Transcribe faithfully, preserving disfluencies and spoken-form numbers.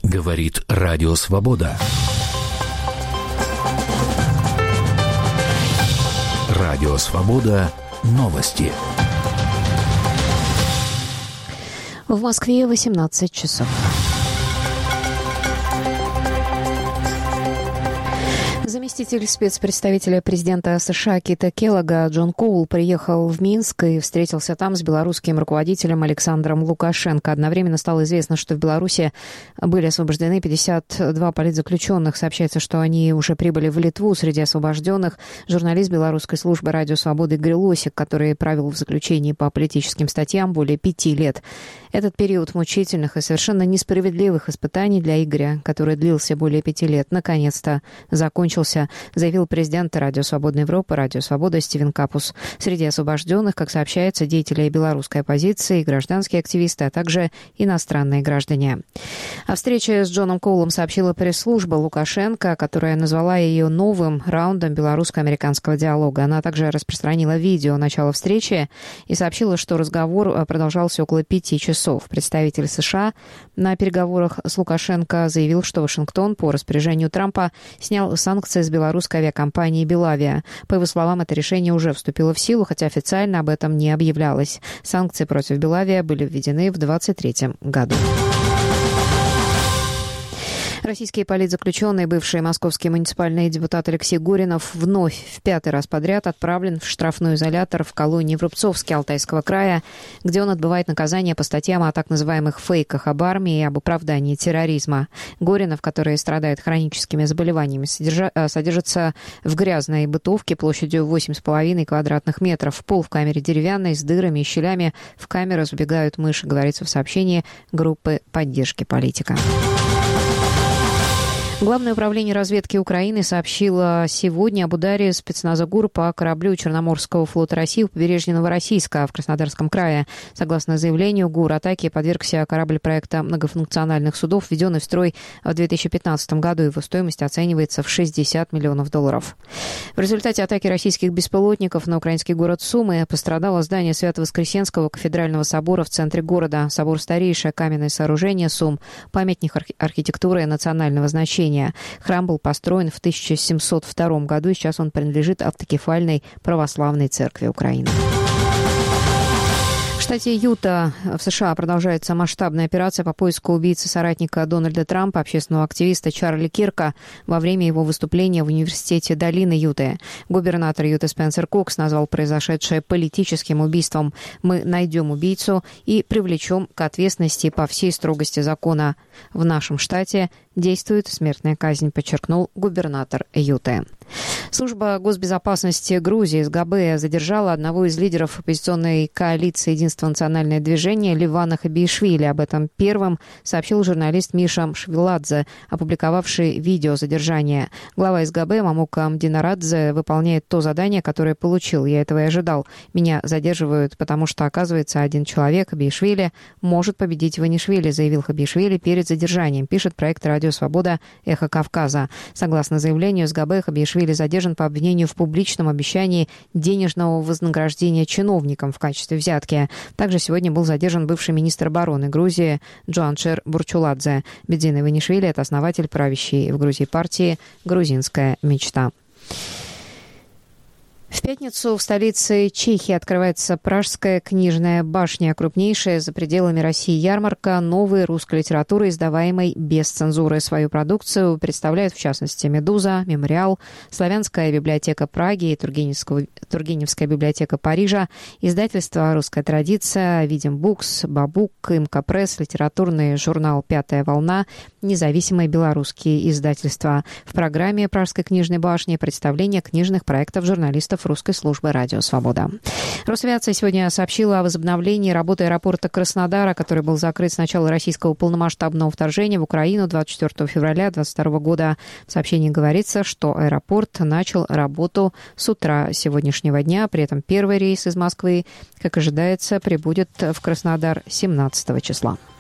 Говорит Радио Свобода. Радио Свобода. Новости. В Москве восемнадцать часов. Заместитель спецпредставителя президента США Кита Келлога Джон Коул приехал в Минск и встретился там с белорусским руководителем Александром Лукашенко. Одновременно стало известно, что в Беларуси были освобождены пятьдесят два политзаключенных. Сообщается, что они уже прибыли в Литву. Среди освобожденных журналист белорусской службы «Радио Свобода» Игорь Лосик, который провел в заключении по политическим статьям более пяти лет. Этот период мучительных и совершенно несправедливых испытаний для Игоря, который длился более пяти лет, наконец-то закончился, заявил президент Радио Свободной Европы, Радио Свобода Стивен Капус. Среди освобожденных, как сообщается, деятели белорусской оппозиции, гражданские активисты, а также иностранные граждане. О встрече с Джоном Коулом сообщила пресс-служба Лукашенко, которая назвала ее новым раундом белорусско-американского диалога. Она также распространила видео начала встречи и сообщила, что разговор продолжался около пяти часов. Представитель США на переговорах с Лукашенко заявил, что Вашингтон по распоряжению Трампа снял санкции с белорусской авиакомпании «Белавия». По его словам, это решение уже вступило в силу, хотя официально об этом не объявлялось. Санкции против «Белавия» были введены в двадцать третьем году. Российский политзаключенный, бывший московский муниципальный депутат Алексей Горинов, вновь в пятый раз подряд отправлен в штрафной изолятор в колонии в Рубцовске Алтайского края, где он отбывает наказание по статьям о так называемых фейках об армии и об оправдании терроризма. Горинов, который страдает хроническими заболеваниями, содержа... содержится в грязной бытовке площадью восемь с половиной квадратных метров. Пол в камере деревянный, с дырами и щелями. В камеру забегают мыши, говорится в сообщении группы поддержки политика. Главное управление разведки Украины сообщило сегодня об ударе спецназа ГУР по кораблю Черноморского флота России у побережья Новороссийска в Краснодарском крае. Согласно заявлению ГУР, атаке подвергся корабль проекта многофункциональных судов, введенный в строй в две тысячи пятнадцатом году. Его стоимость оценивается в шестьдесят миллионов долларов. В результате атаки российских беспилотников на украинский город Сумы пострадало здание Свято-Воскресенского кафедрального собора в центре города. Собор – старейшее каменное сооружение Сум, памятник арх- архитектуры национального значения. Храм был построен в тысяча семьсот втором году, и сейчас он принадлежит автокефальной православной церкви Украины. В штате Юта в США продолжается масштабная операция по поиску убийцы соратника Дональда Трампа, общественного активиста Чарли Кирка, во время его выступления в университете долины Юты. Губернатор Юты Спенсер Кокс назвал произошедшее политическим убийством. «Мы найдем убийцу и привлечем к ответственности по всей строгости закона. В нашем штате действует смертная казнь», подчеркнул губернатор Юты. Служба госбезопасности Грузии СГБ задержала одного из лидеров оппозиционной коалиции «Единство национальное движение» Левана Хабиишвили. Об этом первым сообщил журналист Миша Швиладзе, опубликовавший видео задержания. Глава СГБ Мамука Мдинарадзе выполняет то задание, которое получил. Я этого и ожидал. Меня задерживают, потому что, оказывается, один человек, Хабиишвили, может победить Иванишвили, заявил Хабиишвили перед задержанием, пишет проект «Радио Свобода. Эхо Кавказа». Согласно заявлению СГБ, Хабиишвили задержан по обвинению в публичном обещании денежного вознаграждения чиновникам в качестве взятки. Также сегодня был задержан бывший министр обороны Грузии Джуаншер Бурчуладзе. Бедзин Иванишвили – это основатель правящей в Грузии партии «Грузинская мечта». В пятницу в столице Чехии открывается Пражская книжная башня, крупнейшая за пределами России ярмарка новой русской литературы, издаваемой без цензуры. Свою продукцию представляют, в частности, «Медуза», «Мемориал», Славянская библиотека Праги и Тургеневская библиотека Парижа, издательство «Русская традиция», «Видим Букс», «Бабук», «Имка Пресс», литературный журнал «Пятая волна», независимые белорусские издательства. В программе Пражской книжной башни представление книжных проектов журналистов русской службы «Радио Свобода». Росавиация сегодня сообщила о возобновлении работы аэропорта Краснодара, который был закрыт с начала российского полномасштабного вторжения в Украину двадцать четвёртого февраля две тысячи двадцать второго года. В сообщении говорится, что аэропорт начал работу с утра сегодняшнего дня. При этом первый рейс из Москвы, как ожидается, прибудет в Краснодар семнадцатого числа.